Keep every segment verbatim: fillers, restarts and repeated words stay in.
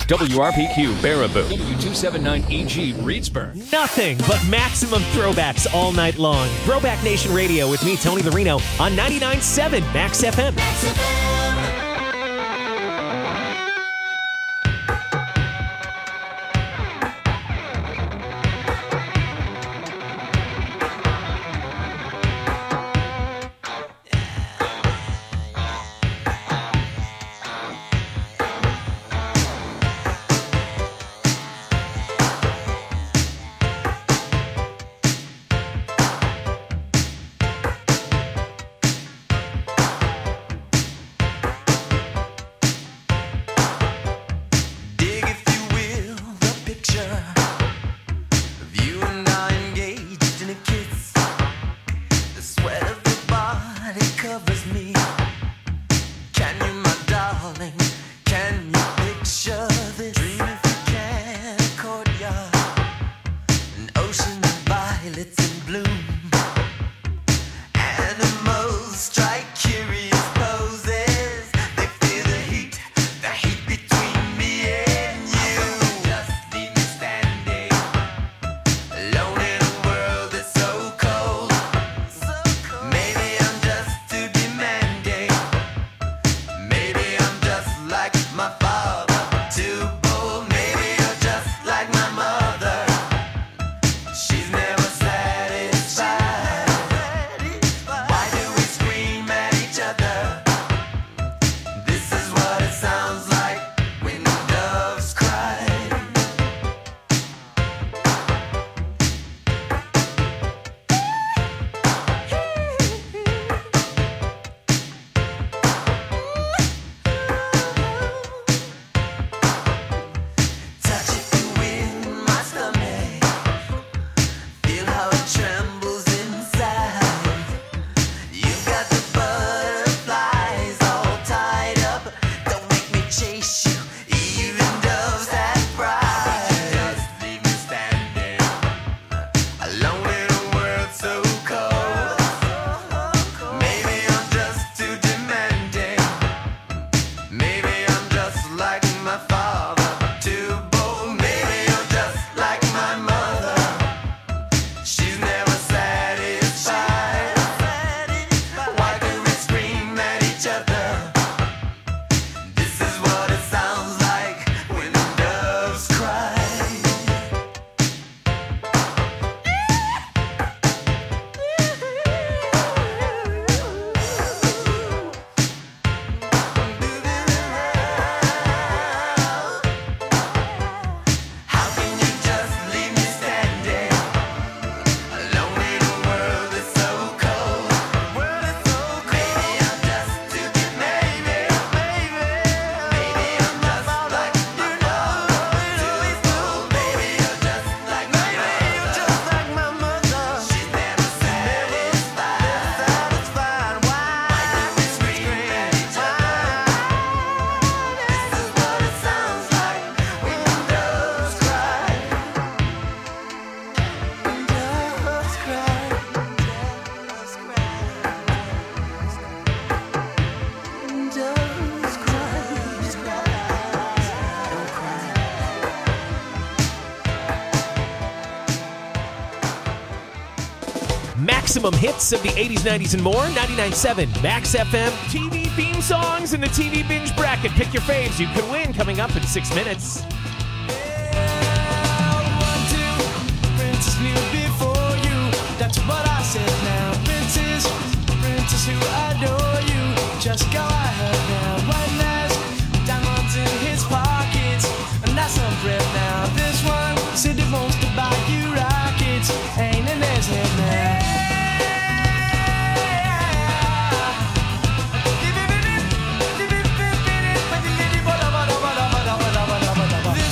W R P Q Baraboo. W two seventy-nine E G Reedsburg. Nothing but maximum throwbacks all night long. Throwback Nation Radio with me, Tony the Reno, on ninety-nine point seven Max F M. Max F M. Maximum hits of the eighties, nineties, and more. ninety-nine point seven Max F M. T V theme songs in the T V binge bracket. Pick your faves. You could win coming up in six minutes. That's what I said now. Princess, princess who adore you. Just go ahead now. One has diamonds in his pockets, and that's some bread now. This one said he wants to buy you rockets. Ain't in his head now. This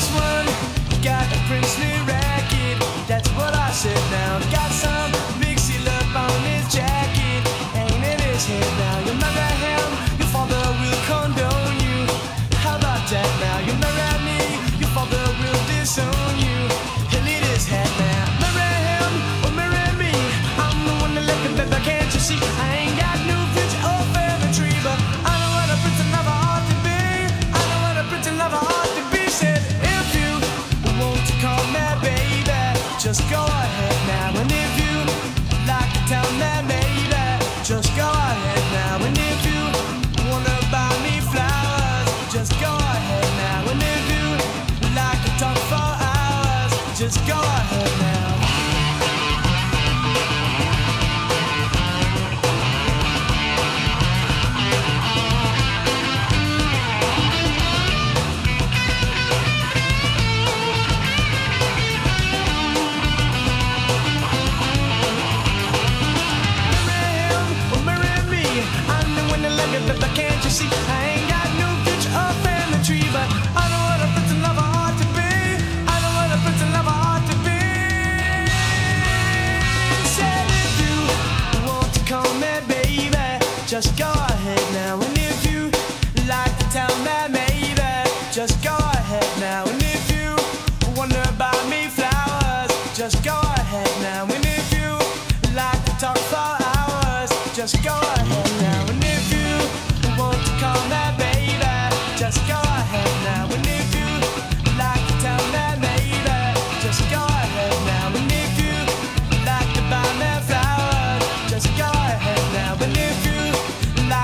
just go ahead now. And if you like to tell me maybe, just go ahead now. And if you wonder about me flowers, just go ahead now. And if you like to talk for hours, just go ahead now. And if you want to call me baby, just go ahead now. And if you like to tell me maybe, just go ahead now. And if you like to buy me flowers, just go ahead now. And if you like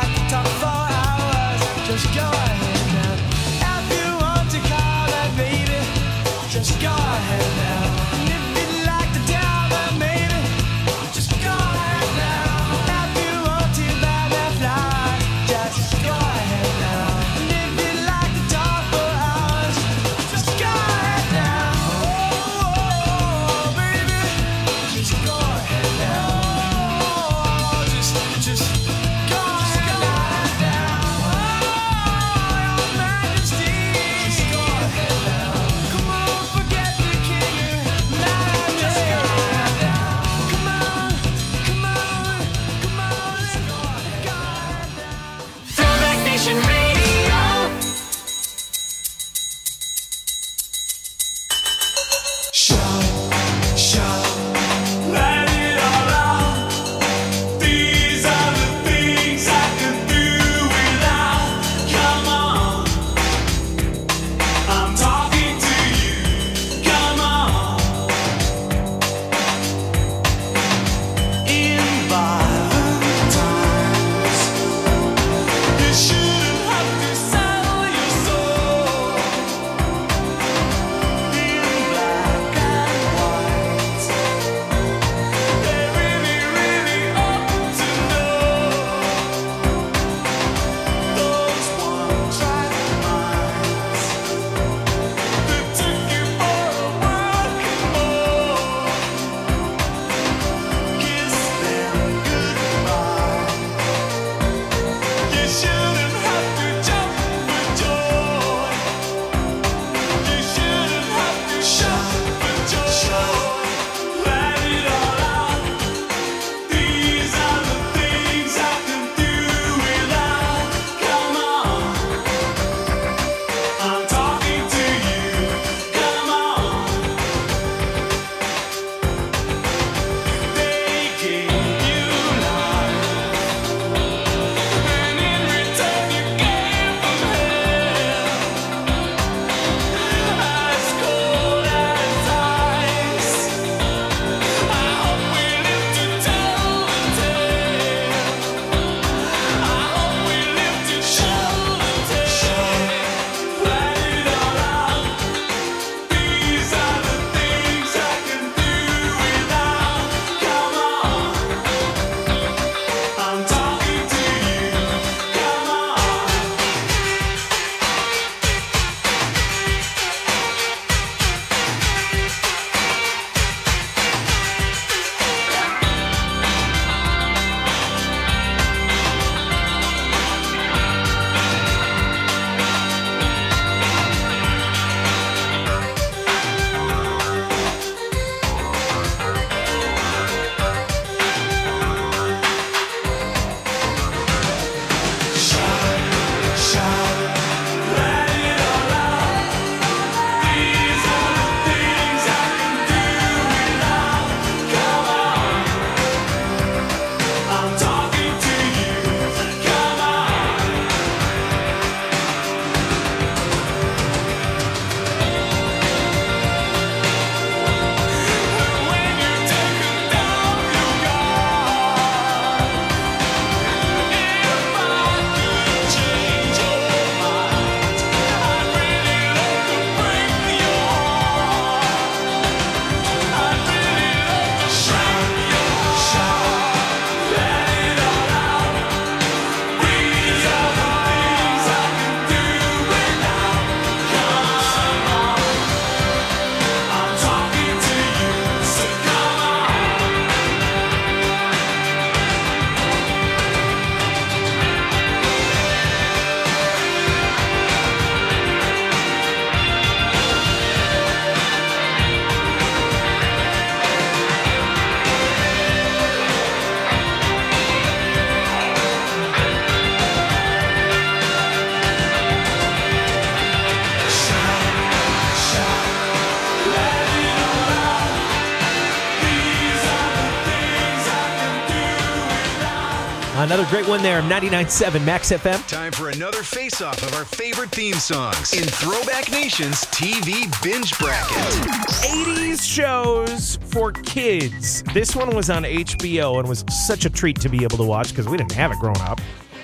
Another great one there, ninety-nine point seven Max F M. Time for another face-off of our favorite theme songs in Throwback Nation's T V Binge Bracket. eighties shows for kids. This one was on H B O and was such a treat to be able to watch because we didn't have it growing up.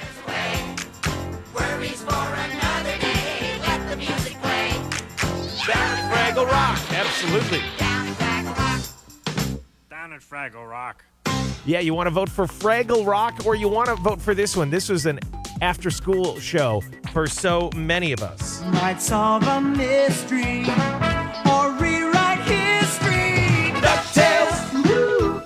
Worries for another day. Let the music play. Down at Fraggle Rock. Absolutely. Down at Fraggle Rock. Down at Fraggle Rock. Yeah, you want to vote for Fraggle Rock or you want to vote for this one? This was an after-school show for so many of us. Might solve a mystery or rewrite history. DuckTales. Woo.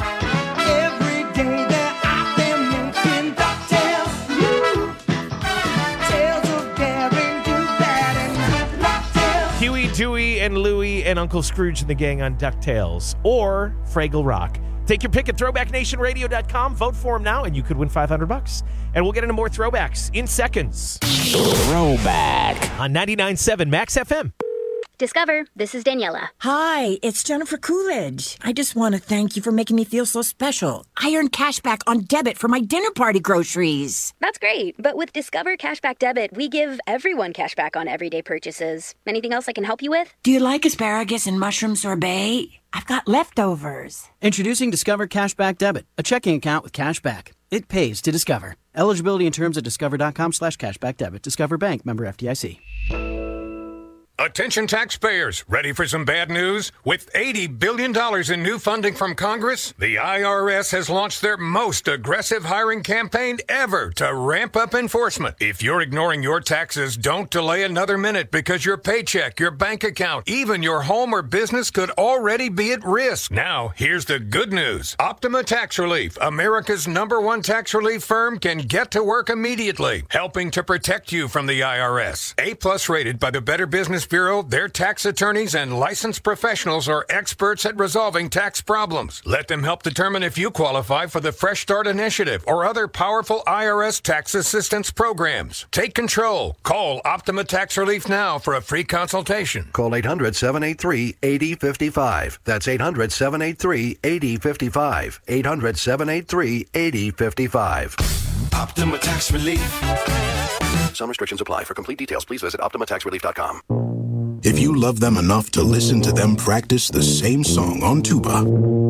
Every day they're out there making DuckTales. Woo. Tales of daring, do bad and good DuckTales. Huey, Dewey, and Louie and Uncle Scrooge and the gang on DuckTales or Fraggle Rock. Take your pick at throwback nation radio dot com. Vote for him now, and you could win five hundred bucks. And we'll get into more throwbacks in seconds. Throwback on ninety-nine point seven Max F M. Discover, this is Daniela. Hi, it's Jennifer Coolidge. I just want to thank you for making me feel so special. I earned cash back on debit for my dinner party groceries. That's great, but with Discover Cashback Debit, we give everyone cash back on everyday purchases. Anything else I can help you with? Do you like asparagus and mushroom sorbet? I've got leftovers. Introducing Discover Cashback Debit, a checking account with cash back. It pays to Discover. Eligibility and terms at discover.com slash cashback debit. Discover Bank, member F D I C. Attention taxpayers, ready for some bad news? With eighty billion dollars in new funding from Congress, the I R S has launched their most aggressive hiring campaign ever to ramp up enforcement. If you're ignoring your taxes, don't delay another minute because your paycheck, your bank account, even your home or business could already be at risk. Now, here's the good news. Optima Tax Relief, America's number one tax relief firm, can get to work immediately, helping to protect you from the I R S. A-plus rated by the Better Business Bureau, their tax attorneys and licensed professionals are experts at resolving tax problems. Let them help determine if you qualify for the Fresh Start Initiative or other powerful I R S tax assistance programs. Take control. Call Optima Tax Relief now for a free consultation. Call eight hundred, seven eight three, eight zero five five. That's eight hundred, seven eight three, eight zero five five. eight hundred, seven eight three, eight zero five five. Optima Tax Relief. Some restrictions apply. For complete details, please visit optima tax relief dot com. If you love them enough to listen to them practice the same song on tuba,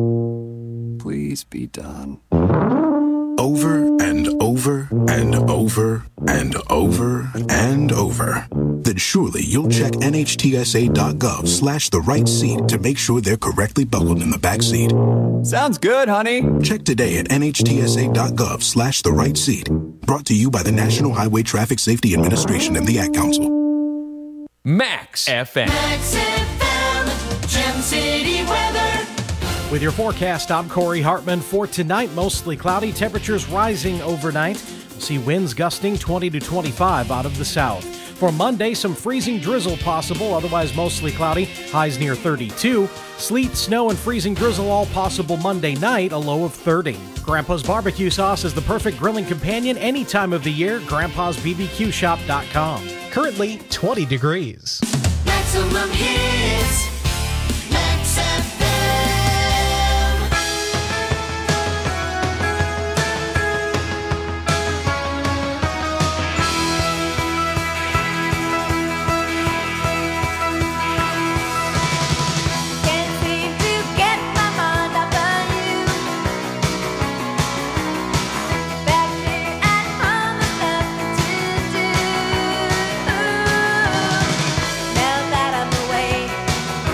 please be done. Over and over and over and over and over, then surely you'll check N H T S A dot gov slash the right seat to make sure they're correctly buckled in the back seat. Sounds good, honey. Check today at N H T S A dot gov slash the right seat. Brought to you by the National Highway Traffic Safety Administration and the Ad Council. Max F M. Max F M, Gem City weather. With your forecast, I'm Corey Hartman. For tonight, mostly cloudy, temperatures rising overnight. We'll see winds gusting twenty to twenty-five out of the south. For Monday, some freezing drizzle possible, otherwise mostly cloudy, highs near thirty-two. Sleet, snow, and freezing drizzle all possible Monday night, a low of thirty. Grandpa's barbecue sauce is the perfect grilling companion any time of the year. grandpas b b q shop dot com. Currently twenty degrees. Maximum hits. Max F M. Can't seem to get my mind off of you. Back here at home, there's nothing to do. Now that I'm away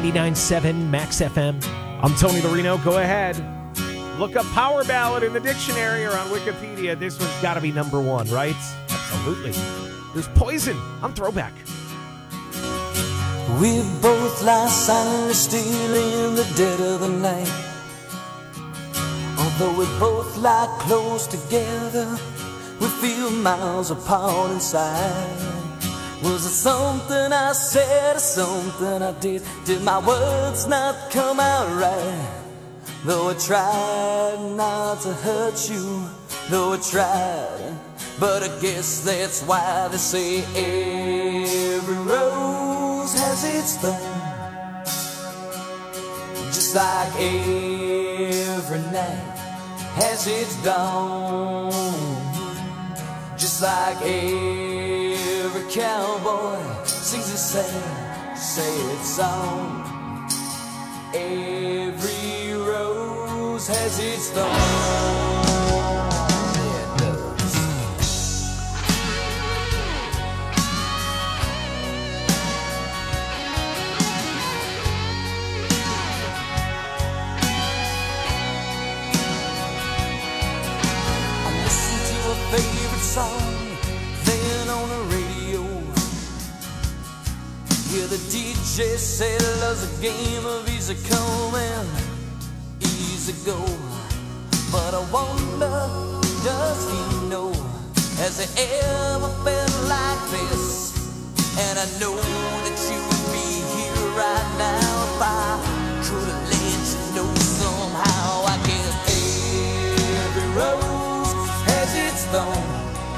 ninety-nine point seven Max F M. I'm Tony Lorino. Go ahead. Look up power ballad in the dictionary or on Wikipedia. This one's got to be number one, right? Absolutely. There's Poison on Throwback. We both lie silently still in the dead of the night. Although we both lie close together, we feel miles apart inside. Was it something I said or something I did? Did my words not come out right? Though I tried not to hurt you, though I tried, but I guess that's why they say every rose has its thorn. Just like every night has its dawn. Just like every cowboy sings a sad, sad song. Every rose has its thorn. Yeah, it does. I listen to a favorite song, then on the radio. Yeah, the D J said love's a game of easy come and easy go. But I wonder, does he know? Has he ever felt like this? And I know that you would be here right now if I could have let you know somehow. I guess every rose has its thorn.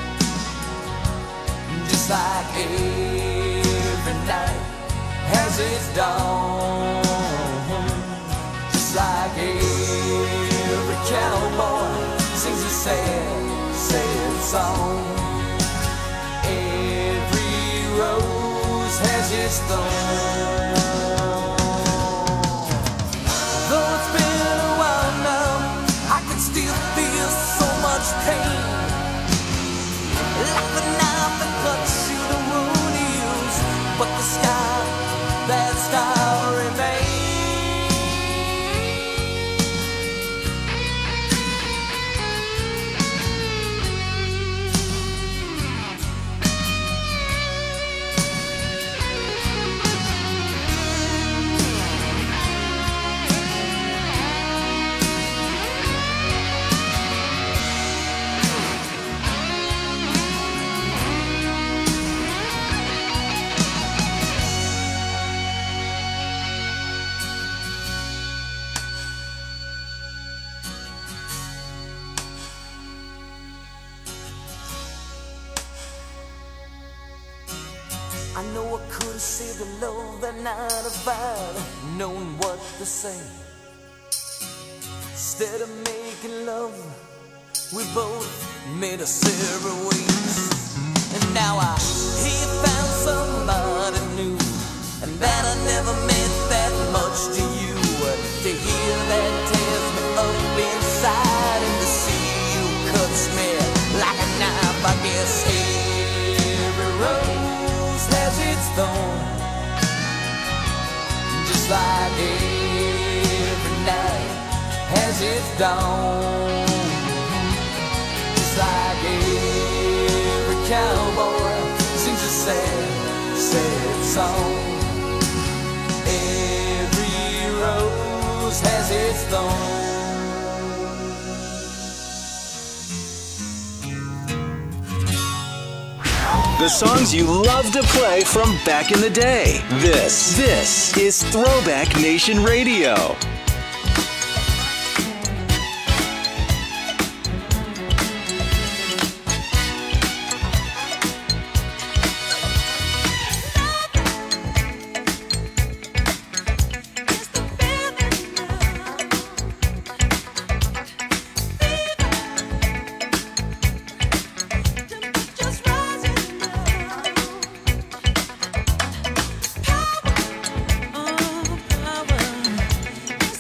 Just like every night has its dawn. Just like every cowboy sings a sad, sad song. Every rose has its thorn. Though it's been a while now, I can still feel so much pain. Like the knife that cuts you, the wound heals, but the scar, that scar remains. I know I could have saved the love that night if I'd known what to say. Instead of making love, we both made us separate ways. And now I he found somebody new, and that I never meant that much to you. To hear that tears me up inside, and to see you cuts me like a knife. I guess every rose has its thorn. Just like every night has its dawn. Just like every cowboy sings a sad, sad song. Every rose has its thorn. The songs you love to play from back in the day. This, this is Throwback Nation Radio. Oh, power.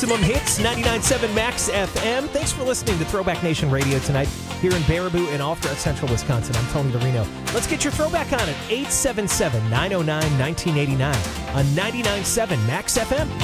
Maximum Hits, ninety-nine point seven Max F M. Thanks for listening to Throwback Nation Radio tonight here in Baraboo and all throughout central Wisconsin. I'm Tony Dorino. Let's get your throwback on at eight seven seven, nine oh nine, nineteen eighty-nine on ninety-nine point seven Max F M.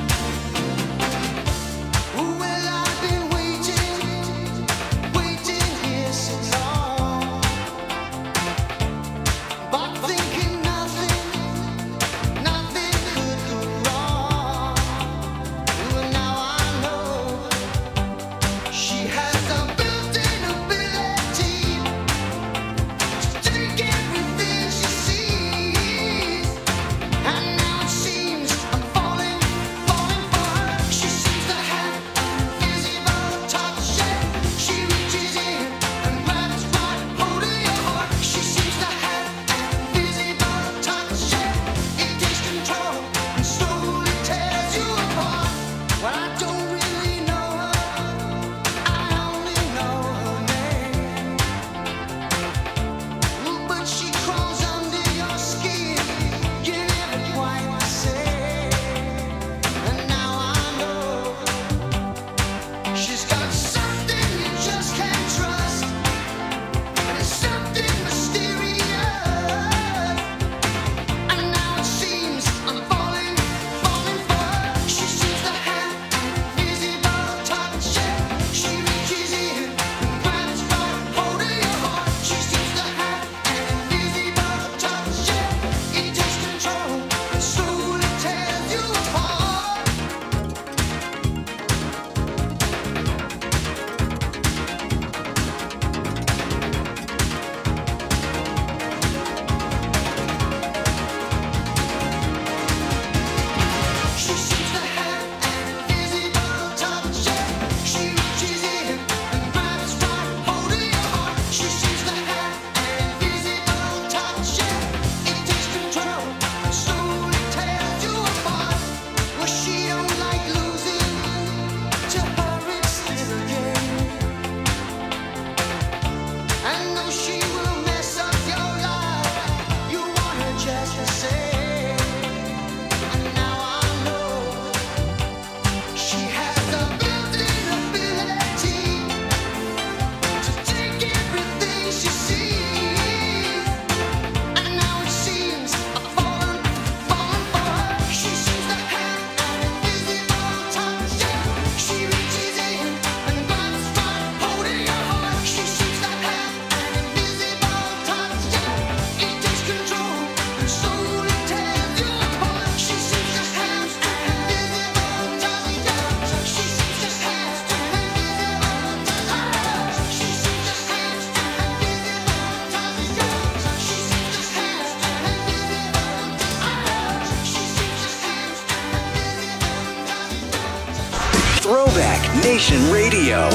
Throwback Nation Radio.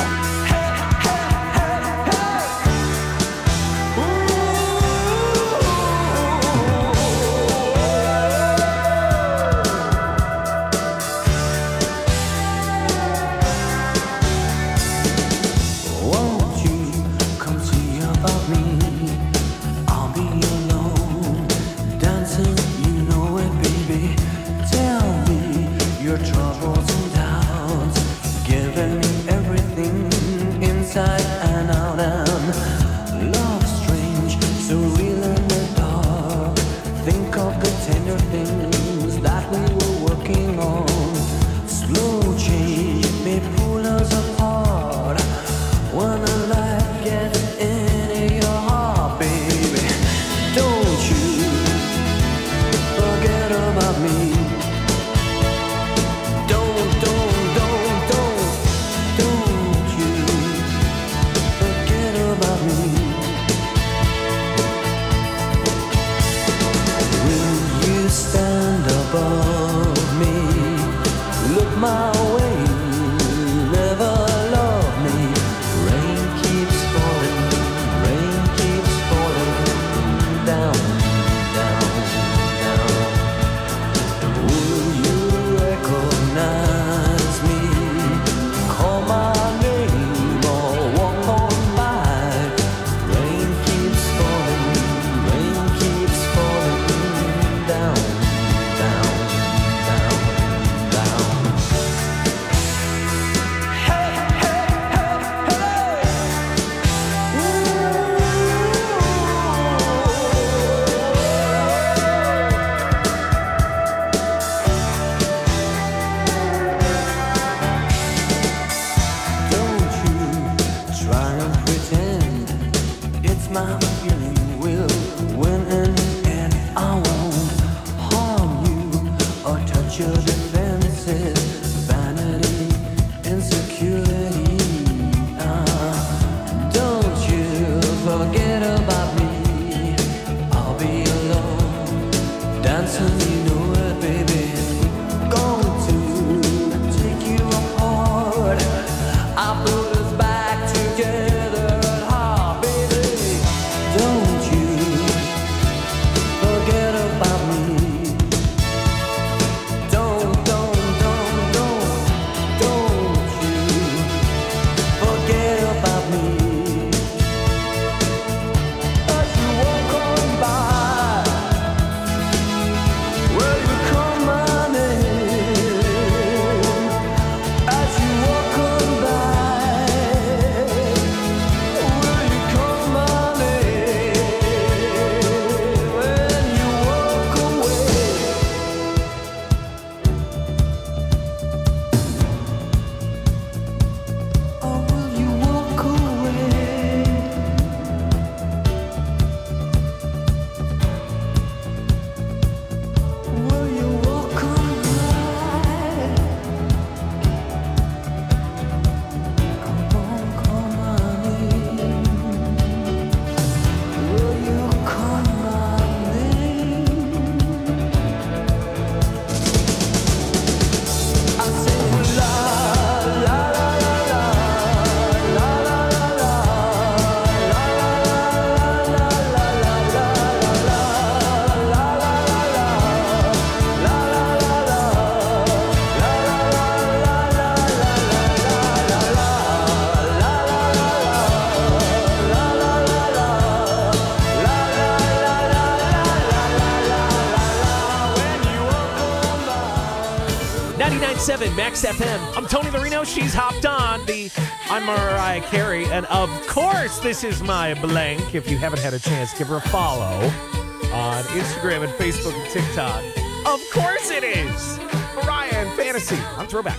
seven Max F M. I'm Tony Marino. She's hopped on. The I'm Mariah Carey. And of course, this is my blank. If you haven't had a chance, give her a follow on Instagram and Facebook and TikTok. Of course it is. Mariah and Fantasy on Throwback.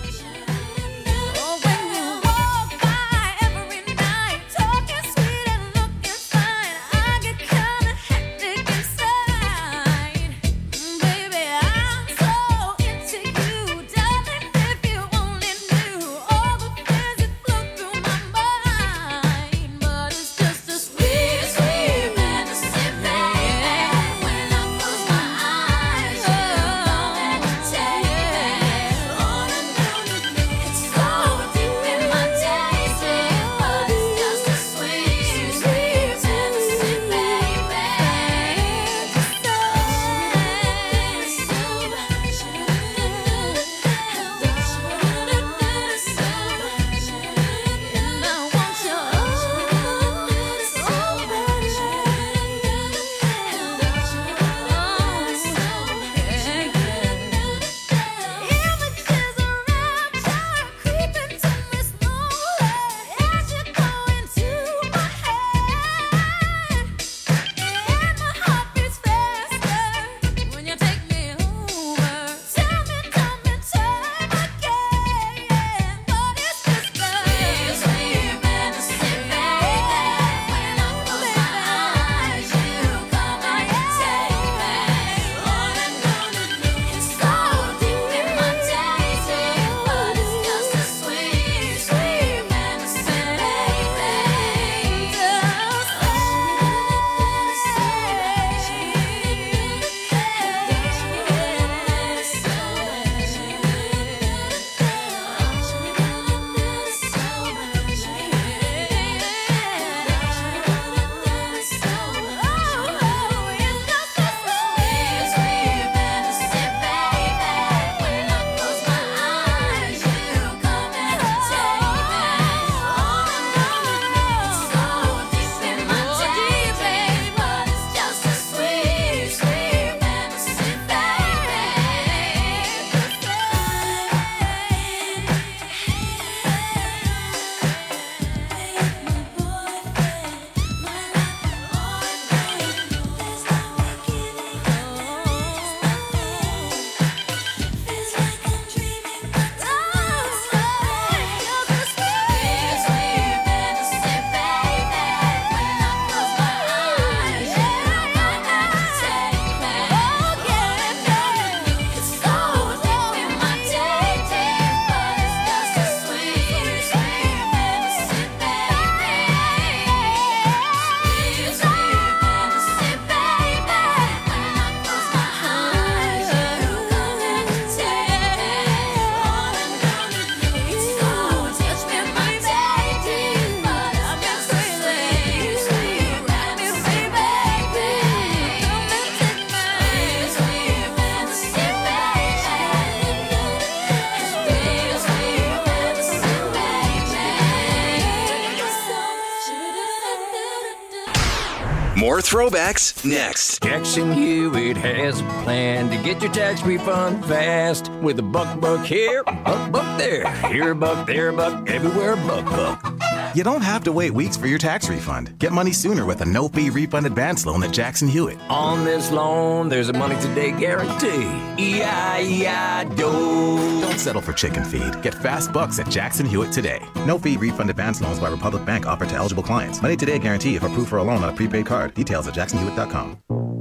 More throwbacks next. Jackson Hewitt has a plan to get your tax refund fast with a buck buck here, buck buck there. Here a buck, there a buck, everywhere a buck buck. You don't have to wait weeks for your tax refund. Get money sooner with a no-fee refund advance loan at Jackson Hewitt. On this loan, there's a money today guarantee. E I E I D O. Don't settle for chicken feed. Get fast bucks at Jackson Hewitt today. No-fee refund advance loans by Republic Bank offered to eligible clients. Money today guarantee if approved for a loan on a prepaid card. Details at jackson hewitt dot com.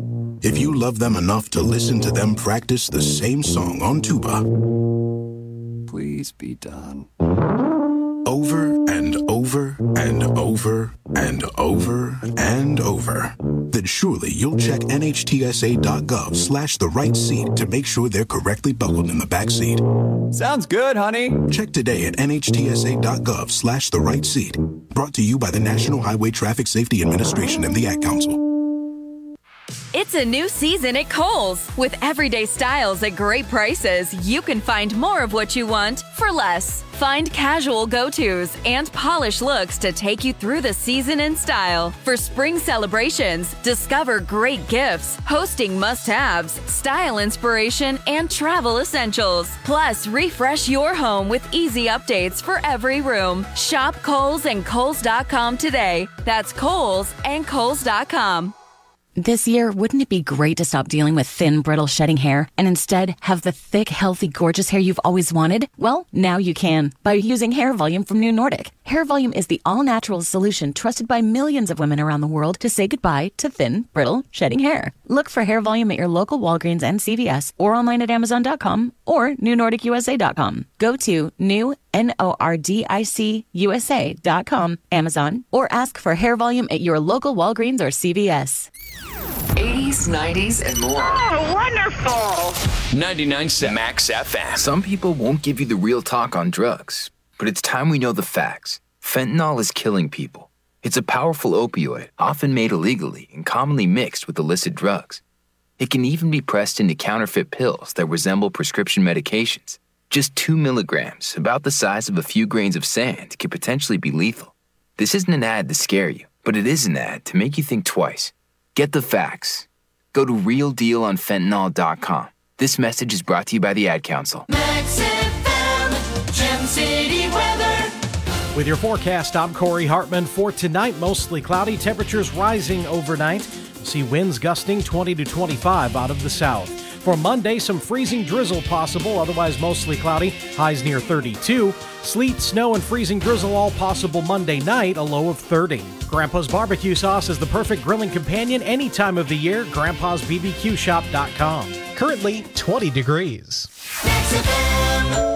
If you love them enough to listen to them practice the same song on tuba, please be done. Over and over and over and over and over, then surely you'll check N H T S A dot gov slash the right seat to make sure they're correctly buckled in the back seat. Sounds good, honey. Check today at N H T S A dot gov slash the right seat. Brought to you by the National Highway Traffic Safety Administration and the Ad Council. It's a new season at Kohl's. With everyday styles at great prices, you can find more of what you want for less. Find casual go-tos and polished looks to take you through the season in style. For spring celebrations, discover great gifts, hosting must-haves, style inspiration, and travel essentials. Plus, refresh your home with easy updates for every room. Shop Kohl's and Kohl's dot com today. That's Kohl's and Kohl's dot com. This year, wouldn't it be great to stop dealing with thin, brittle, shedding hair and instead have the thick, healthy, gorgeous hair you've always wanted? Well, now you can by using Hair Volume from New Nordic. Hair Volume is the all-natural solution trusted by millions of women around the world to say goodbye to thin, brittle, shedding hair. Look for Hair Volume at your local Walgreens and C V S or online at Amazon dot com or New Nordic U S A dot com. Go to new N O R D I C U S A dot com, Amazon, or ask for Hair Volume at your local Walgreens or C V S. eighties, nineties, and more. Oh, wonderful! ninety-nine point seven Max F M. Some people won't give you the real talk on drugs, but it's time we know the facts. Fentanyl is killing people. It's a powerful opioid, often made illegally and commonly mixed with illicit drugs. It can even be pressed into counterfeit pills that resemble prescription medications. Just two milligrams, about the size of a few grains of sand, can potentially be lethal. This isn't an ad to scare you, but it is an ad to make you think twice. Get the facts. Go to real deal on fentanyl dot com. This message is brought to you by the Ad Council. Max F M, Gem City weather. With your forecast, I'm Corey Hartman. For tonight, mostly cloudy, temperatures rising overnight. We'll see winds gusting twenty to twenty-five out of the south. For Monday, some freezing drizzle possible, otherwise mostly cloudy, highs near thirty-two. Sleet, snow, and freezing drizzle all possible Monday night, a low of thirty. Grandpa's Barbecue Sauce is the perfect grilling companion any time of the year. grandpas b b q shop dot com. Currently twenty degrees. Max F M.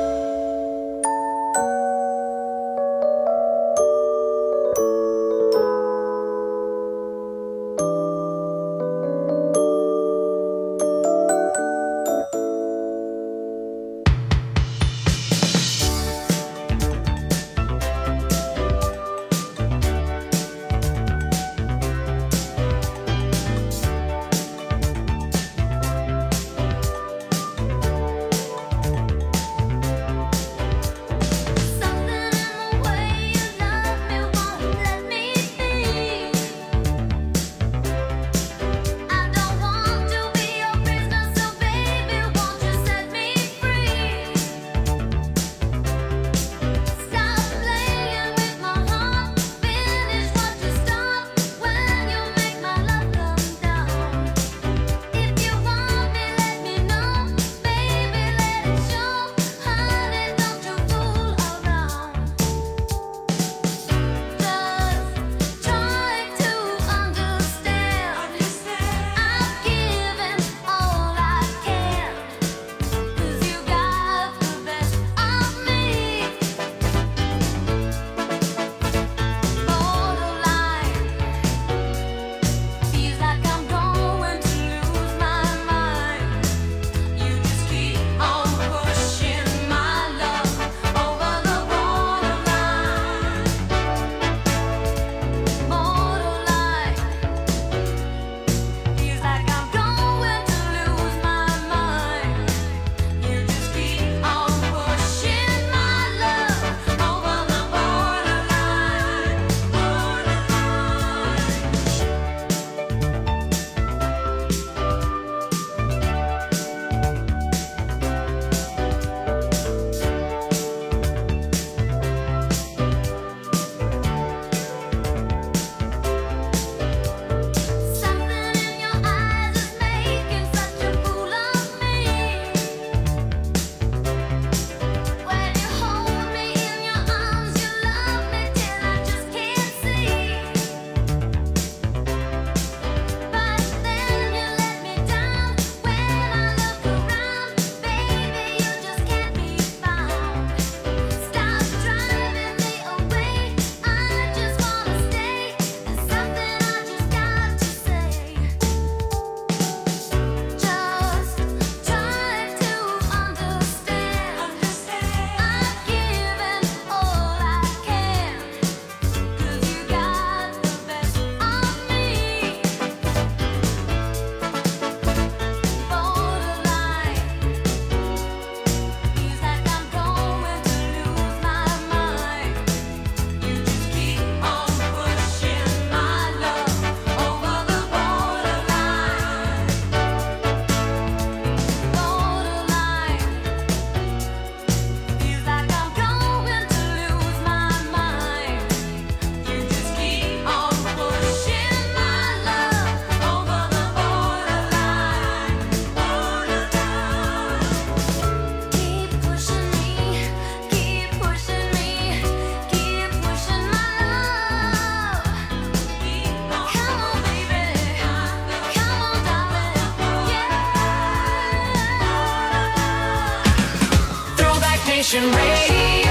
Nation Radio.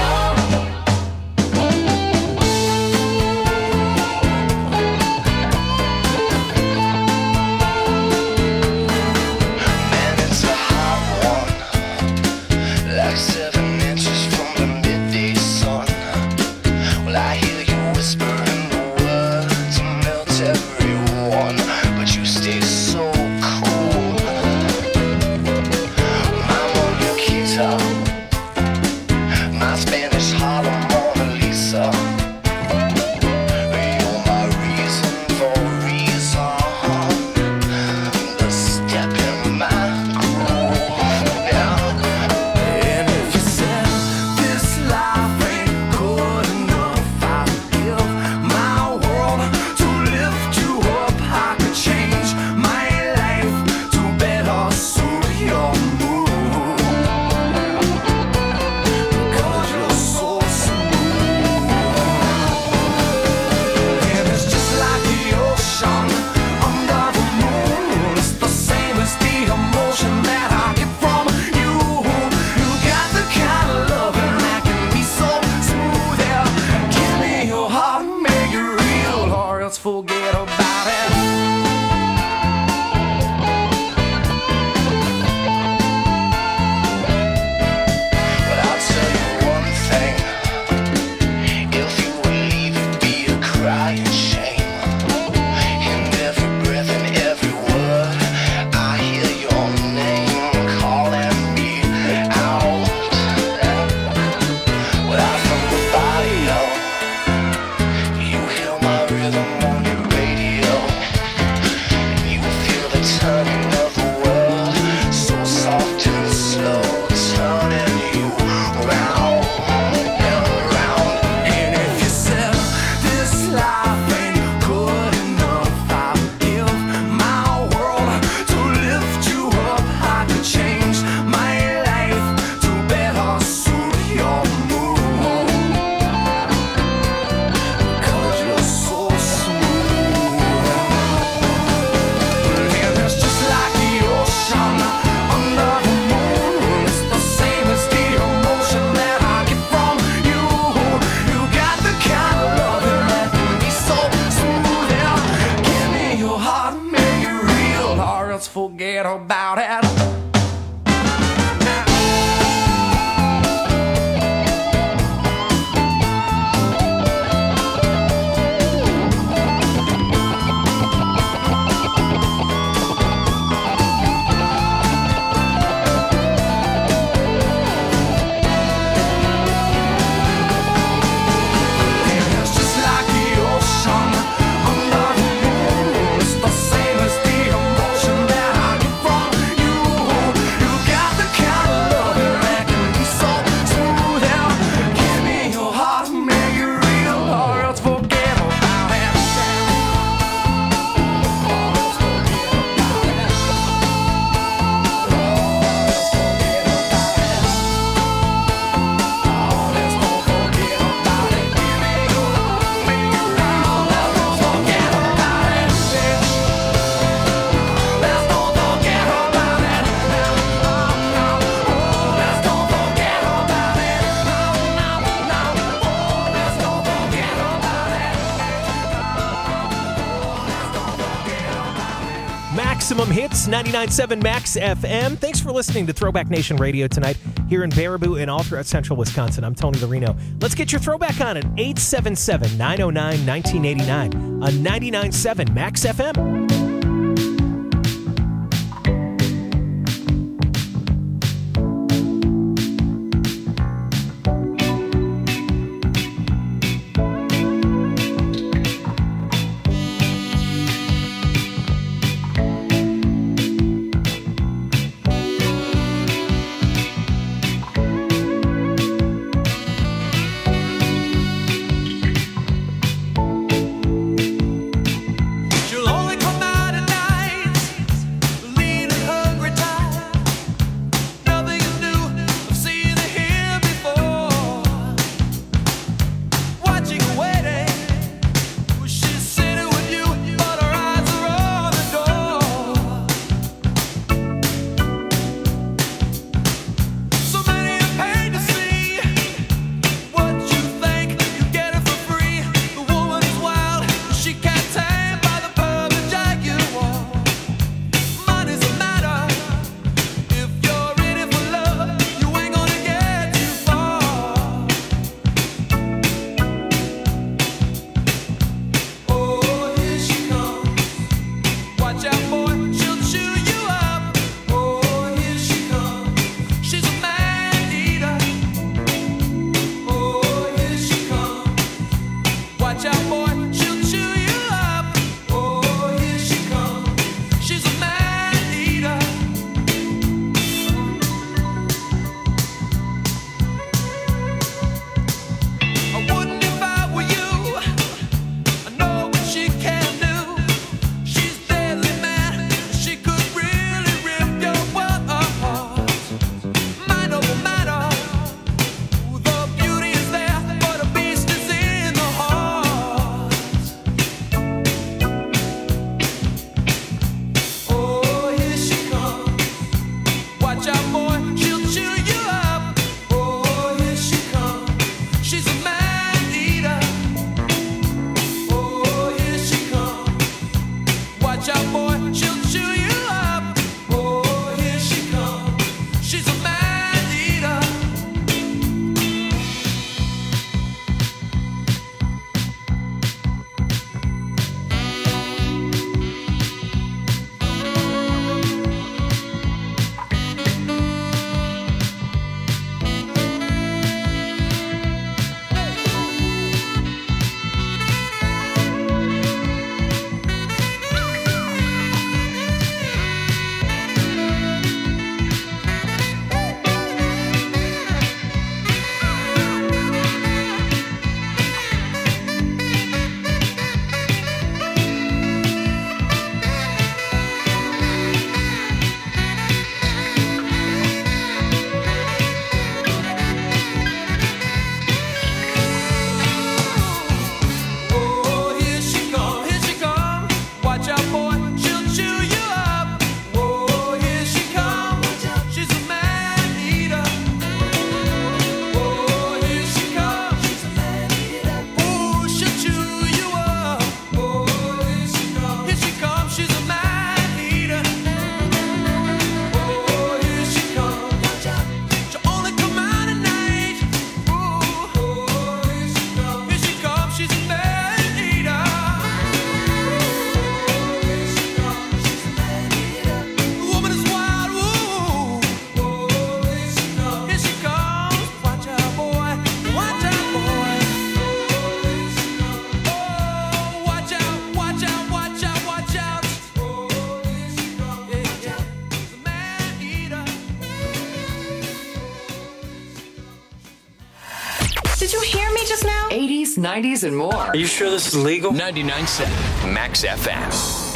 Man, it's a hot one, like seven inches from the midday sun. Well, I hear you whispering the words to melt everyone, but you stay so cool. My Mona Lisa, my Spanish Harlem Mona Lisa. You're my reason for reason, the step in my groove. And if you said this life ain't good enough, I'd give my world to lift you up. I could change my life to better suit your mood, because you're so smooth. And it's just like the ocean under the moon. It's the same as the emotion that I get from you. You got the kind of loving that can be so smooth. Yeah, give me your heart and make it real, or else forget about it. But I'll tell you one thing: if you would leave, it'd be a crying shame. In every breath and every word, I hear your name calling me out. Well, I'm from the barrio. You hear my rhythm on your radio. You feel the turning of the world, so soft and slow, turning you round and round. And if you said this life ain't good enough, I'd give my world to lift you up. I could change my life to better suit your mood, because you're so smooth. And it's just like the ocean under the moon. It's the same as the emotion that I get from you. You got the kind of loving that can be so smooth. Yeah, give me your heart, make it real, or else forget about it. It's just like the ocean under the moon. It's the same as the emotion that I get from you. You got the kind of loving that can be so smooth. Yeah, give me your heart, make it real, or else forget about it. Maximum Hits, ninety-nine point seven Max F M. Thanks for listening to Throwback Nation Radio tonight here in Baraboo and all throughout central Wisconsin. I'm Tony Larino. Let's get your throwback on at eight seven seven, nine oh nine, one nine eight nine on ninety-nine point seven Max F M. You'll only come back just now? eighties, nineties, and more. Are you sure this is legal? ninety-nine point seven Max F M.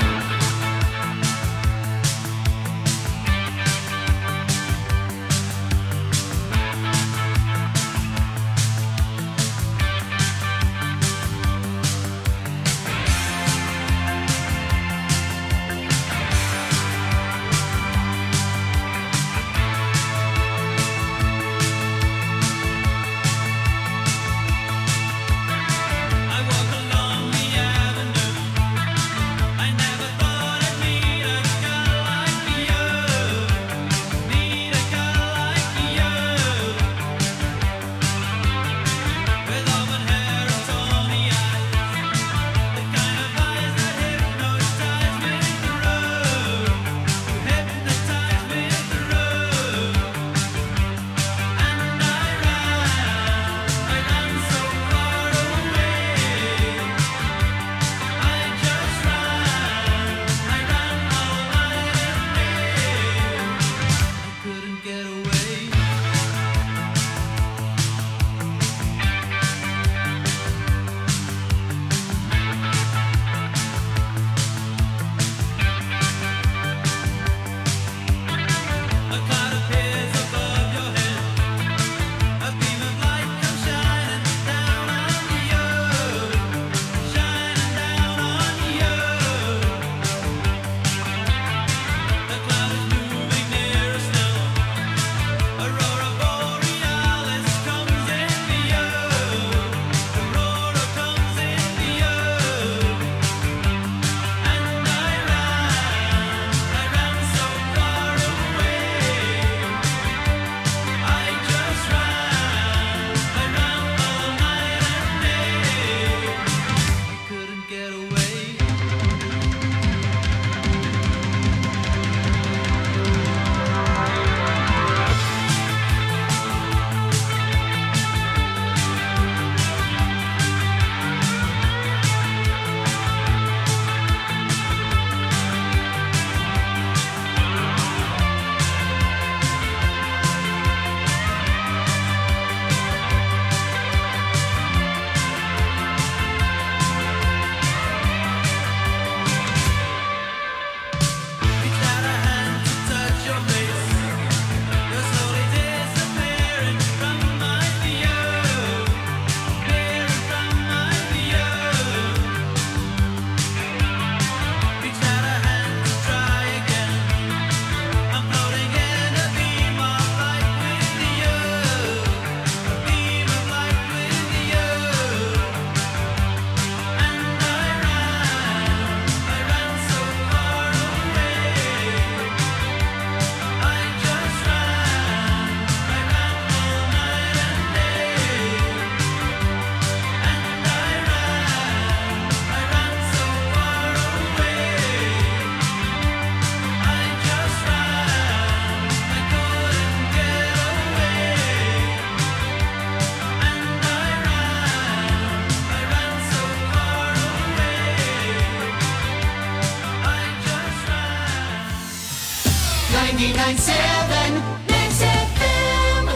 ninety-nine point seven Max F M.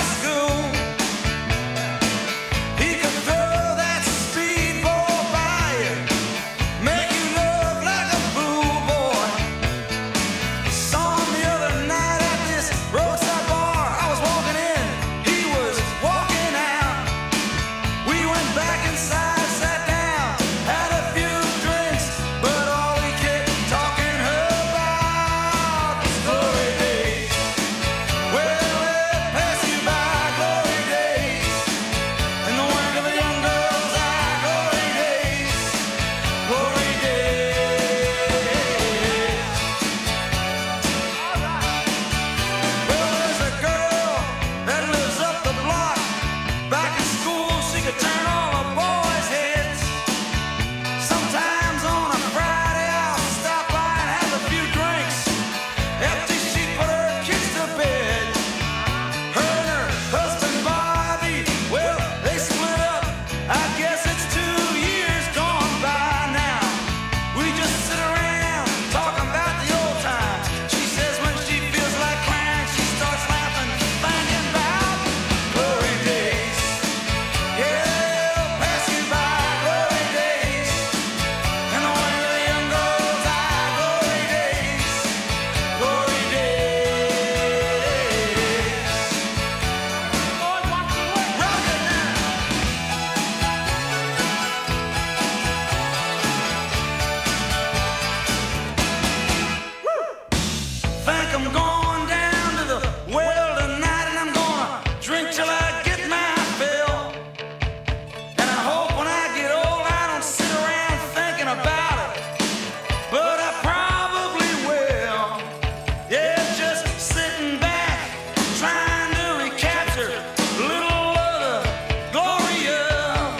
He could throw that speedball by I'm gonna